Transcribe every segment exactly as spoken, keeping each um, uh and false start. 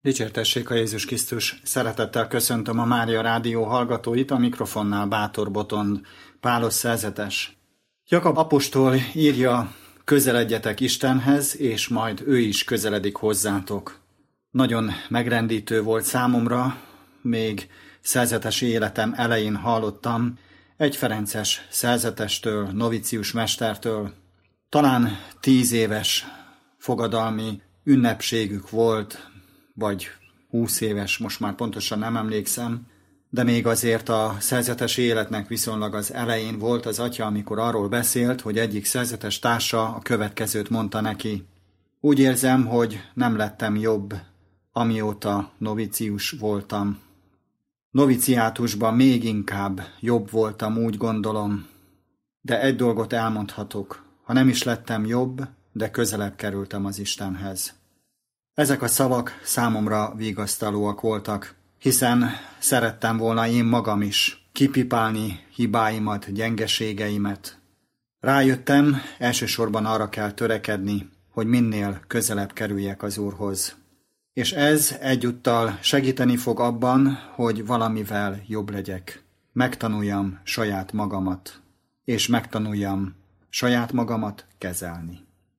Dicsértessék a Jézus Krisztus! Szeretettel köszöntöm a Mária Rádió hallgatóit, a mikrofonnál Bátor Botond, Pálos szerzetes. Jakab apostol írja, közeledjetek Istenhez, és majd ő is közeledik hozzátok. Nagyon megrendítő volt számomra, még szerzetesi életem elején hallottam egy ferences szerzetestől, novicius mestertől. Talán tíz éves fogadalmi ünnepségük volt, vagy húsz éves, most már pontosan nem emlékszem, de még azért a szerzetesi életnek viszonylag az elején volt az atya, amikor arról beszélt, hogy egyik szerzetes társa a következőt mondta neki. Úgy érzem, hogy nem lettem jobb, amióta novicius voltam. Noviciátusban még inkább jobb voltam, úgy gondolom, de egy dolgot elmondhatok, ha nem is lettem jobb, de közelebb kerültem az Istenhez. Ezek a szavak számomra vigasztalóak voltak, hiszen szerettem volna én magam is kipipálni hibáimat, gyengeségeimet. Rájöttem, elsősorban arra kell törekedni, hogy minél közelebb kerüljek az Úrhoz. És ez egyúttal segíteni fog abban, hogy valamivel jobb legyek. Megtanuljam saját magamat, és megtanuljam saját magamat kezelni.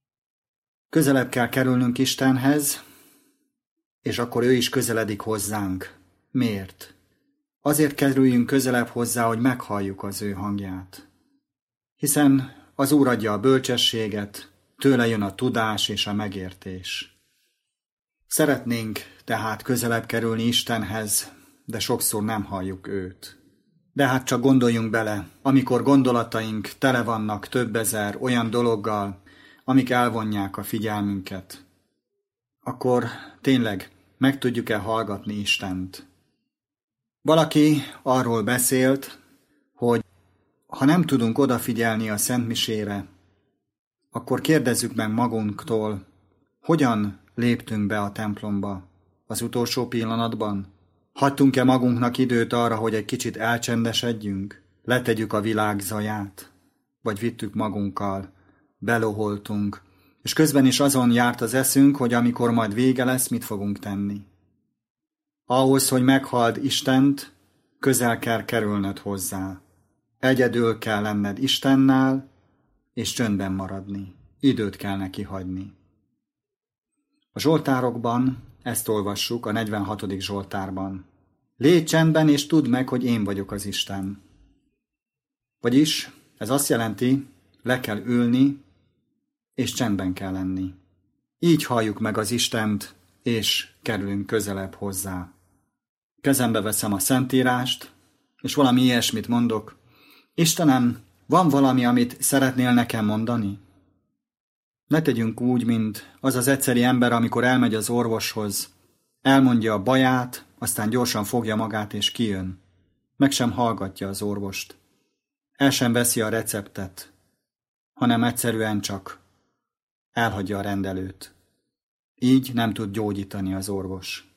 Közelebb kell kerülnünk Istenhez, és akkor ő is közeledik hozzánk. Miért? Azért kerüljünk közelebb hozzá, hogy meghalljuk az ő hangját. Hiszen az Úr adja a bölcsességet, tőle jön a tudás és a megértés. Szeretnénk tehát közelebb kerülni Istenhez, de sokszor nem halljuk őt. De hát csak gondoljunk bele, amikor gondolataink tele vannak több ezer olyan dologgal, amik elvonják a figyelmünket, akkor tényleg meg tudjuk-e hallgatni Istent? Valaki arról beszélt, hogy ha nem tudunk odafigyelni a szentmisére, akkor kérdezzük meg magunktól, hogyan léptünk be a templomba az utolsó pillanatban? Hagytunk-e magunknak időt arra, hogy egy kicsit elcsendesedjünk, letegyük a világ zaját, vagy vittük magunkkal, beloholtunk, és közben is azon járt az eszünk, hogy amikor majd vége lesz, mit fogunk tenni. Ahhoz, hogy meghalld Istent, közel kell kerülnöd hozzá. Egyedül kell lenned Istennel, és csöndben maradni. Időt kell neki hagyni. A Zsoltárokban ezt olvassuk, a negyvenhatodik Zsoltárban. Légy csendben, és tudd meg, hogy én vagyok az Isten. Vagyis ez azt jelenti, le kell ülni, és csendben kell lenni. Így halljuk meg az Istent, és kerülünk közelebb hozzá. Kezembe veszem a Szentírást, és valami ilyesmit mondok. Istenem, van valami, amit szeretnél nekem mondani? Ne tegyünk úgy, mint az az egyszeri ember, amikor elmegy az orvoshoz, elmondja a baját, aztán gyorsan fogja magát és kijön. Meg sem hallgatja az orvost. El sem veszi a receptet, hanem egyszerűen csak elhagyja a rendelőt. Így nem tud gyógyítani az orvos.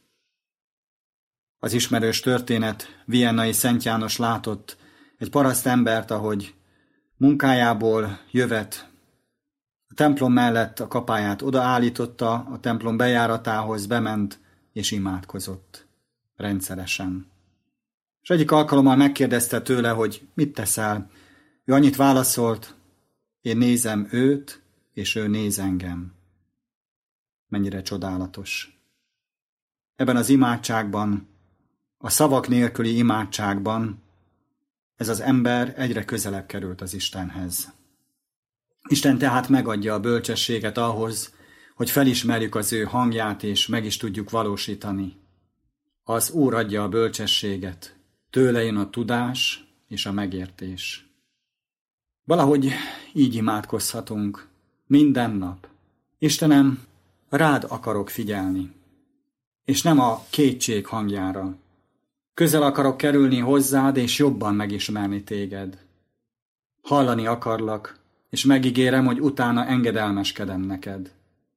Az ismerős történet, viennai Szent János látott egy paraszt embert, ahogy munkájából jövet, a templom mellett a kapáját odaállította, a templom bejáratához bement és imádkozott. Rendszeresen. És egyik alkalommal megkérdezte tőle, hogy mit teszel. Ő annyit válaszolt, én nézem őt, és ő néz engem. Mennyire csodálatos. Ebben az imádságban, a szavak nélküli imádságban ez az ember egyre közelebb került az Istenhez. Isten tehát megadja a bölcsességet ahhoz, hogy felismerjük az ő hangját, és meg is tudjuk valósítani. Az Úr adja a bölcsességet, tőle jön a tudás és a megértés. Valahogy így imádkozhatunk minden nap. Istenem, rád akarok figyelni, és nem a kétség hangjára. Közel akarok kerülni hozzád, és jobban megismerni téged. Hallani akarlak, és megígérem, hogy utána engedelmeskedem neked.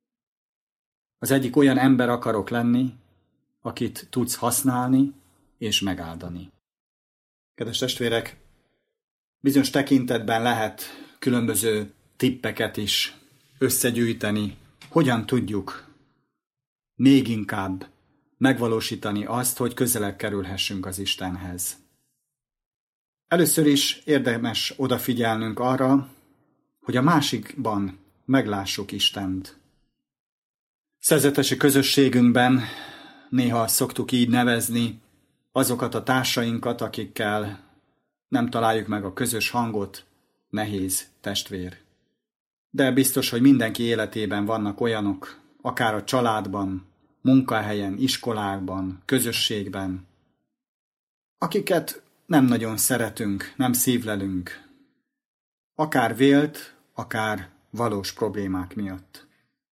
Az egyik olyan ember akarok lenni, akit tudsz használni és megáldani. Kedves testvérek, bizonyos tekintetben lehet különböző tippeket is összegyűjteni, hogyan tudjuk még inkább megvalósítani azt, hogy közelebb kerülhessünk az Istenhez. Először is érdemes odafigyelnünk arra, hogy a másikban meglássuk Istent. Szerzetesi közösségünkben néha szoktuk így nevezni azokat a társainkat, akikkel nem találjuk meg a közös hangot, nehéz testvér. De biztos, hogy mindenki életében vannak olyanok, akár a családban, munkahelyen, iskolákban, közösségben, akiket nem nagyon szeretünk, nem szívlelünk, akár vélt, akár valós problémák miatt.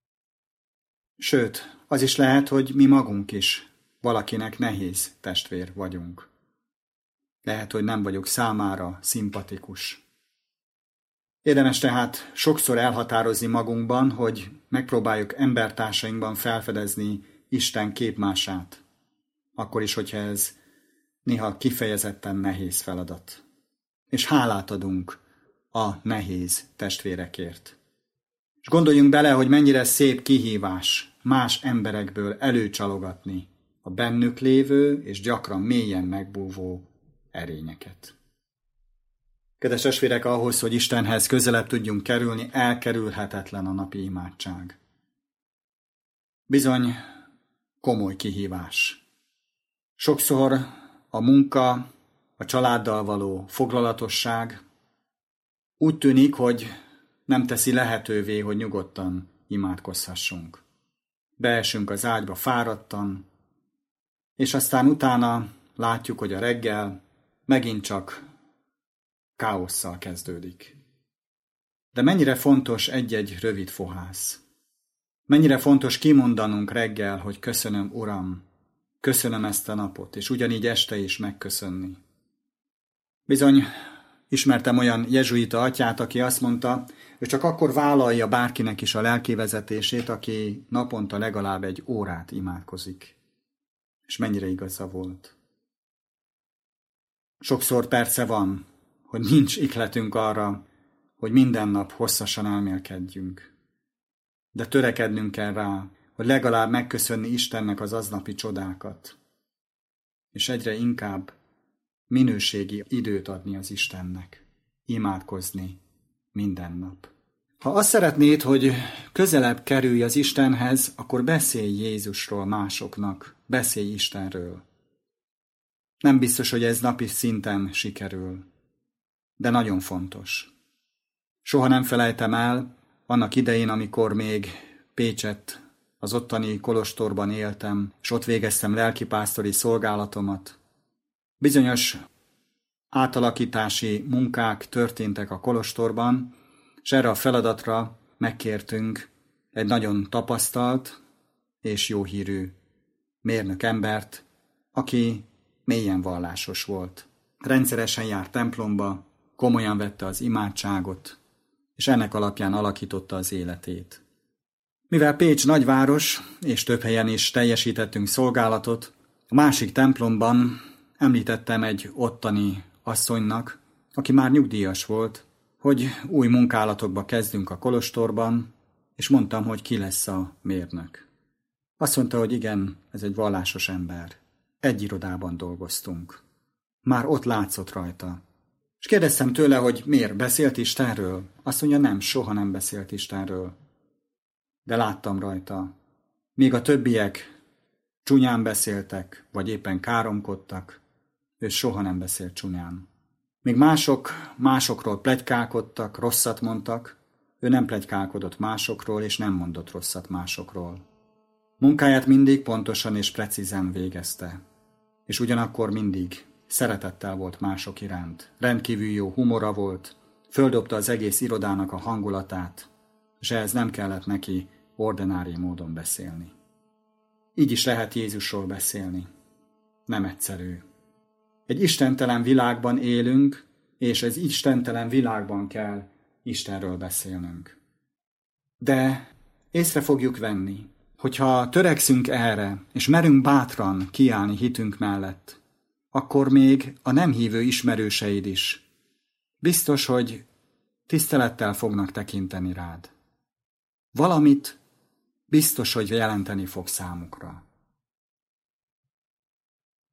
Sőt, az is lehet, hogy mi magunk is valakinek nehéz testvér vagyunk. Lehet, hogy nem vagyok számára szimpatikus. Érdemes tehát sokszor elhatározni magunkban, hogy megpróbáljuk embertársainkban felfedezni Isten képmását, akkor is, hogyha ez néha kifejezetten nehéz feladat. És hálát adunk a nehéz testvérekért. És gondoljunk bele, hogy mennyire szép kihívás más emberekből előcsalogatni a bennük lévő és gyakran mélyen megbúvó erényeket. Kedves testvérek, ahhoz, hogy Istenhez közelebb tudjunk kerülni, elkerülhetetlen a napi imádság. Bizony komoly kihívás. Sokszor a munka, a családdal való foglalatosság úgy tűnik, hogy nem teszi lehetővé, hogy nyugodtan imádkozhassunk. Beesünk az ágyba fáradtan, és aztán utána látjuk, hogy a reggel megint csak káosszal kezdődik. De mennyire fontos egy-egy rövid fohász. Mennyire fontos kimondanunk reggel, hogy köszönöm, Uram, köszönöm ezt a napot, és ugyanígy este is megköszönni. Bizony, ismertem olyan jezsuita atyát, aki azt mondta, ő csak akkor vállalja bárkinek is a lelkivezetését, aki naponta legalább egy órát imádkozik. És mennyire igaza volt. Sokszor persze van, hogy nincs ihletünk arra, hogy minden nap hosszasan elmélkedjünk. De törekednünk kell rá, hogy legalább megköszönni Istennek az aznapi csodákat, és egyre inkább minőségi időt adni az Istennek, imádkozni minden nap. Ha azt szeretnéd, hogy közelebb kerülj az Istenhez, akkor beszélj Jézusról másoknak, beszélj Istenről. Nem biztos, hogy ez napi szinten sikerül, de nagyon fontos. Soha nem felejtem el, annak idején, amikor még Pécsett, az ottani kolostorban éltem, és ott végeztem lelkipásztori szolgálatomat. Bizonyos átalakítási munkák történtek a kolostorban, és erre a feladatra megkértünk egy nagyon tapasztalt és jó hírű mérnök embert, aki mélyen vallásos volt. Rendszeresen járt templomba, komolyan vette az imádságot, és ennek alapján alakította az életét. Mivel Pécs nagyváros, és több helyen is teljesítettünk szolgálatot, a másik templomban említettem egy ottani asszonynak, aki már nyugdíjas volt, hogy új munkálatokba kezdünk a kolostorban, és mondtam, hogy ki lesz a mérnök. Azt mondta, hogy igen, ez egy vallásos ember. Egy irodában dolgoztunk. Már ott látszott rajta. És kérdeztem tőle, hogy miért beszélt Istenről? Azt mondja, nem, soha nem beszélt Istenről. De láttam rajta. Míg a többiek csúnyán beszéltek, vagy éppen káromkodtak, ő soha nem beszélt csúnyán. Míg mások másokról pletykálkodtak, rosszat mondtak, ő nem pletykálkodott másokról, és nem mondott rosszat másokról. Munkáját mindig pontosan és precízen végezte, és ugyanakkor mindig szeretettel volt mások iránt. Rendkívül jó humora volt, földobta az egész irodának a hangulatát, és ehhez nem kellett neki ordinári módon beszélni. Így is lehet Jézusról beszélni. Nem egyszerű. Egy istentelen világban élünk, és ez istentelen világban kell Istenről beszélnünk. De észre fogjuk venni, hogyha törekszünk erre, és merünk bátran kiállni hitünk mellett, akkor még a nem hívő ismerőseid is biztos, hogy tisztelettel fognak tekinteni rád. Valamit biztos, hogy jelenteni fog számukra.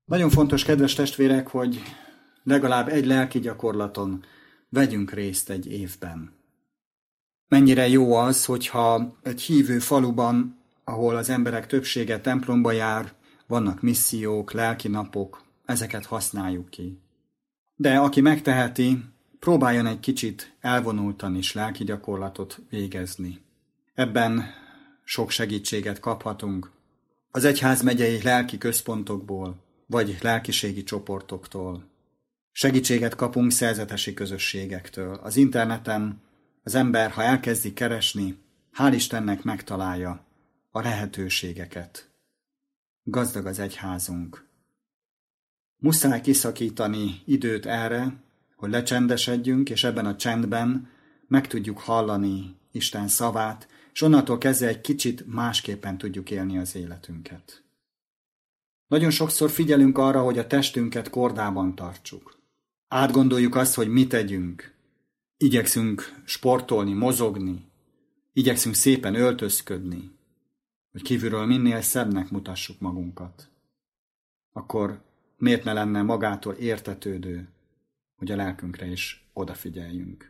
Nagyon fontos, kedves testvérek, hogy legalább egy lelki gyakorlaton vegyünk részt egy évben. Mennyire jó az, hogyha egy hívő faluban, ahol az emberek többsége templomba jár, vannak missziók, lelki napok, ezeket használjuk ki. De aki megteheti, próbáljon egy kicsit elvonultan is lelki gyakorlatot végezni. Ebben sok segítséget kaphatunk az egyházmegyei lelki központokból, vagy lelkiségi csoportoktól. Segítséget kapunk szerzetesi közösségektől. Az interneten az ember, ha elkezdi keresni, hál' Istennek megtalálja a lehetőségeket. Gazdag az egyházunk. Muszáj kiszakítani időt erre, hogy lecsendesedjünk, és ebben a csendben meg tudjuk hallani Isten szavát, és onnantól kezdve egy kicsit másképpen tudjuk élni az életünket. Nagyon sokszor figyelünk arra, hogy a testünket kordában tartsuk. Átgondoljuk azt, hogy mit tegyünk. Igyekszünk sportolni, mozogni, igyekszünk szépen öltözködni, hogy kívülről minél szebbnek mutassuk magunkat. Akkor miért ne lenne magától értetődő, hogy a lelkünkre is odafigyeljünk.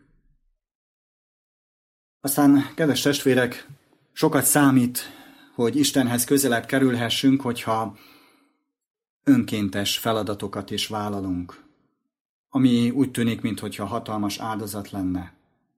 Aztán, kedves testvérek, sokat számít, hogy Istenhez közelebb kerülhessünk, hogyha önkéntes feladatokat is vállalunk, ami úgy tűnik, mintha hatalmas áldozat lenne.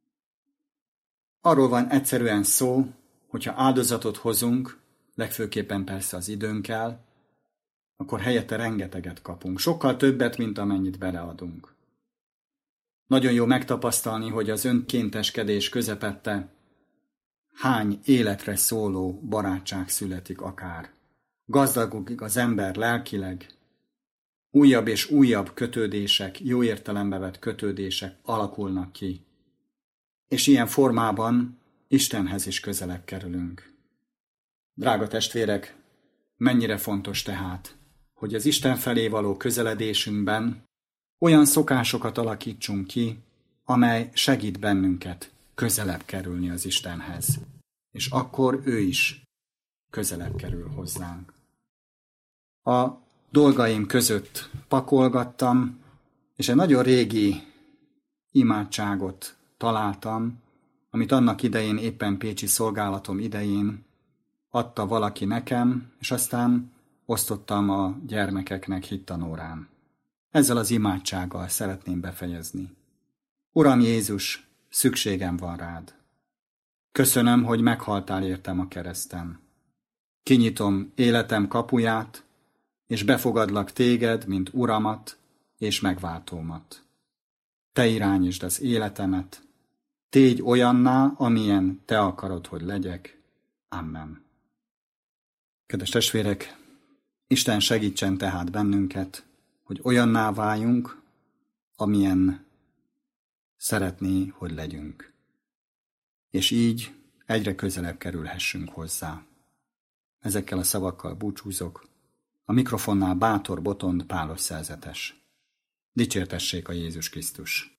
Arról van egyszerűen szó, hogyha áldozatot hozunk, legfőképpen persze az időnkkel, akkor helyette rengeteget kapunk, sokkal többet, mint amennyit beleadunk. Nagyon jó megtapasztalni, hogy az önkénteskedés közepette hány életre szóló barátság születik akár. Gazdagok az ember lelkileg, újabb és újabb kötődések, jó értelembe vett kötődések alakulnak ki, és ilyen formában Istenhez is közelebb kerülünk. Drága testvérek, mennyire fontos tehát, hogy az Isten felé való közeledésünkben olyan szokásokat alakítsunk ki, amely segít bennünket közelebb kerülni az Istenhez, és akkor ő is közelebb kerül hozzánk. A dolgaim között pakolgattam, és egy nagyon régi imádságot találtam, amit annak idején, éppen pécsi szolgálatom idején adta valaki nekem, és aztán osztottam a gyermekeknek hittanórán. Ezzel az imádsággal szeretném befejezni. Uram Jézus, szükségem van rád. Köszönöm, hogy meghaltál értem a kereszten. Kinyitom életem kapuját, és befogadlak téged, mint Uramat és megváltómat. Te irányítsd az életemet, tégy olyanná, amilyen te akarod, hogy legyek. Amen. Kedves testvérek, Isten segítsen tehát bennünket, hogy olyanná váljunk, amilyen szeretné, hogy legyünk. És így egyre közelebb kerülhessünk hozzá. Ezekkel a szavakkal búcsúzok. A mikrofonnál Bátor Botond Pálos szerzetes. Dicsértessék a Jézus Krisztus!